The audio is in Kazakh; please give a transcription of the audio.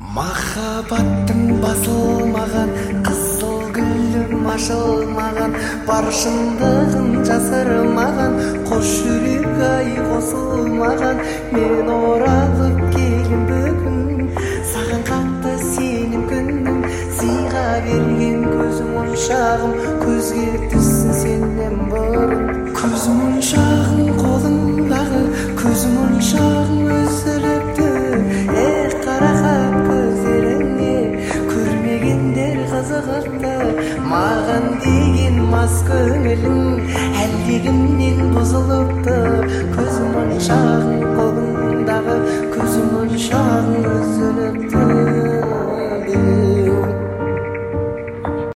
Махаббаттың басылмаған, қызыл гүлім ашылмаған, бар шындығын жасырмаған, қош жүрек ай қосылмаған. Мен оралып келем бүгін, саған қатты сенім күнім, сыйға берген көзім моншағым, көзге түссін сенен бұрын. Көзім моншағым қолыңдағы, көзім моншағым үзіліпті. Қарақат көздеріңе көрмегендер қызығыпты. Маған деген мас көңілің әлдегімнен бұзылыпты. Көзім моншағым қолыңдағы,